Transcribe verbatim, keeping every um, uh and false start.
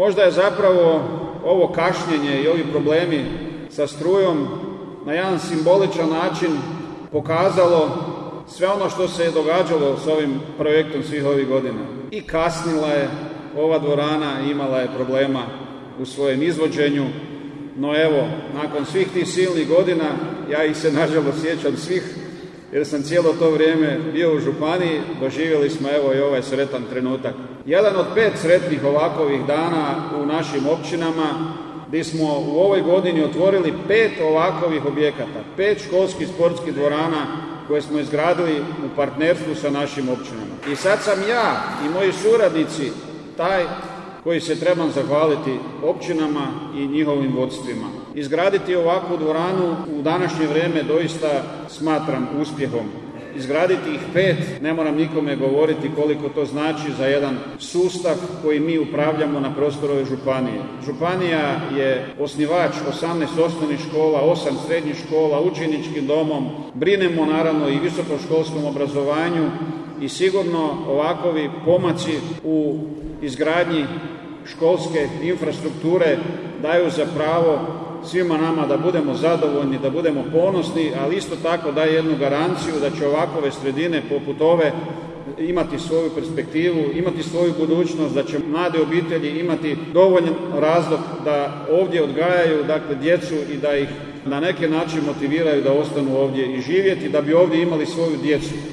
Možda je zapravo ovo kašnjenje i ovi problemi sa strujom na jedan simboličan način pokazalo sve ono što se je događalo s ovim projektom svih ovih godina. I kasnila je ova dvorana, imala je problema u svojem izvođenju, no evo, nakon svih tih silnih godina, ja ih se nažalost sjećam svih, jer sam cijelo to vrijeme bio u županiji, doživjeli smo evo i ovaj sretan trenutak. Jedan od pet sretnih ovakovih dana u našim općinama, gdje smo u ovoj godini otvorili pet ovakovih objekata, pet školskih sportskih dvorana koje smo izgradili u partnerstvu sa našim općinama. I sad sam ja i moji suradnici taj koji se trebam zahvaliti općinama i njihovim vodstvima. Izgraditi ovakvu dvoranu u današnje vrijeme doista smatram uspjehom. Izgraditi ih pet, ne moram nikome govoriti koliko to znači za jedan sustav koji mi upravljamo na prostoru ove županije. Županija je osnivač osamnaest osnovnih škola, osam srednjih škola, učeničkim domom, brinemo naravno i visokoškolskom obrazovanju i sigurno ovakovi pomaci u izgradnji školske infrastrukture daju za pravo svima nama da budemo zadovoljni, da budemo ponosni, ali isto tako daje jednu garanciju da će ovakove sredine poput ove imati svoju perspektivu, imati svoju budućnost, da će mlade obitelji imati dovoljan razlog da ovdje odgajaju dakle, djecu i da ih na neki način motiviraju da ostanu ovdje i živjeti, da bi ovdje imali svoju djecu.